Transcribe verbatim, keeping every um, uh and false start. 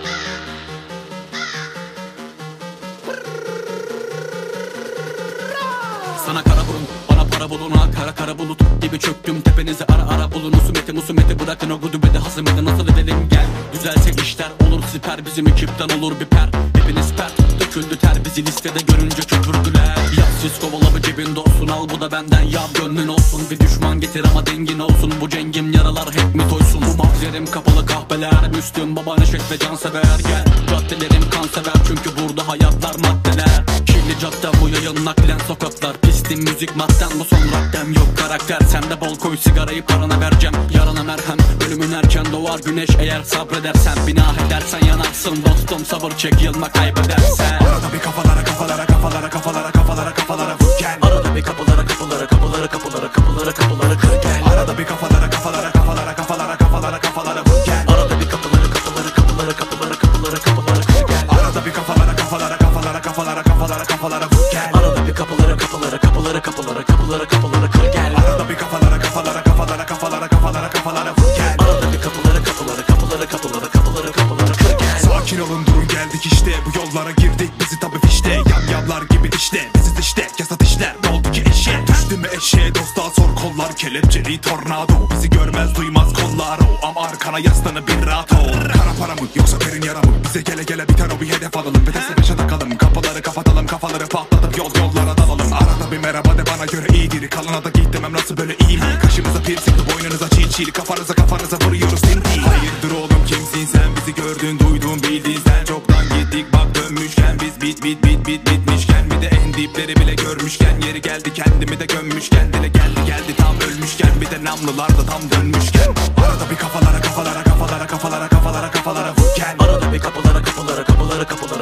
Sana kara burun, bana para bulun, ha kara kara bulut gibi çöktüm tepenize, ara ara bulun. Usumeti musumeti bırakın o gudubeti, hazımeti nasıl edelim gel. Düzelse işler olur siper, bizim ekipten olur bir per. Hepiniz pert, döküldü ter, bizi listede görünce köpürdüler. Yap siz kovalama cebinde olsun, al bu da benden yap gönlün olsun. Bir düşman getir ama dengin olsun, bu cengim yaralar hep mi toysun. Bu mahzerim kapalı kahpeler, Müslüm baba neşet ve cansever. Gel caddelerim kansever, çünkü burada hayatlar maddeler. Kirli cadde bu yayın naklen sokaklar, pistim müzik madden bu son raddem. Yok karakter sende, bol koy sigarayı parana vereceğim. Yarana merhem, ölümün erken doğar güneş, eğer sabredersen. Binah edersen yanarsın dostum, sabır çek yılma kaybedersen. Arada bir kafalara kafalara kafalara kafalara kafalara kafalara vur gel. Arada bir kapılara kapılara kapılara kapılara kapılara kapılara kır gel. Arada bir kafalara kafalara kafalara kafalara kafalara kafalara vur gel. Arada bir kapılara kapılara kapılara kapılara kapılara kapılara kır gel. Arada bir kafalara kafalara kafalara kafalara kafalara kafalara vur gel. Arada bir kapılara kapılara kapılara kapılara kapılara kapılara kır gel. Arada bir kafalara kafalara kafalara kafalara kafalara kafalara vur gel. Arada bir kapılara kapılara kapılara kapılara kapılara kapılara kır gel. Sakin olun durun geldik işte, bu yollara girdik bizi tabi fişte. Yamyamlar gibi dişte, biziz işte kesat işler, ne oldu ki eşeğe. Düştü mü eşeğe dosta sor, kollar kelepçeli tornado. Bizi görmez duymaz kollar o, ama arkana yaslanı bir rahat ol. Kara para mı yoksa derin yara mı, bize gele gele biter o, bir hedef alalım. Vitese beşe takalım, kapıları kapatalım, kafaları patlatıp yol yollara dalalım. Arada bir merhaba de, bana göre iyidir, kalına da git demem, nasıl böyle iyi mi? Kaşımıza piercing, boynunuza çiğ çiğ, kafanıza kafanıza vuruyoruz tinti. Hayırdır oğlum kimsin sen, bizi gördün duydun bildin sen. Çoktan gittik bak dönmüşken, biz bit bit bit bit bitmişken. Bir de en dipleri bile görmüşken, yeri geldi kendimi de gömmüşken. Dile geldi geldi tam ölmüşken, bir de namlular da tam dönmüşken. Arada bir kafalara kafalara kafalara kafalara kafalara kafalara vur gel. Arada bir kapılara kapılara kapılara kapılara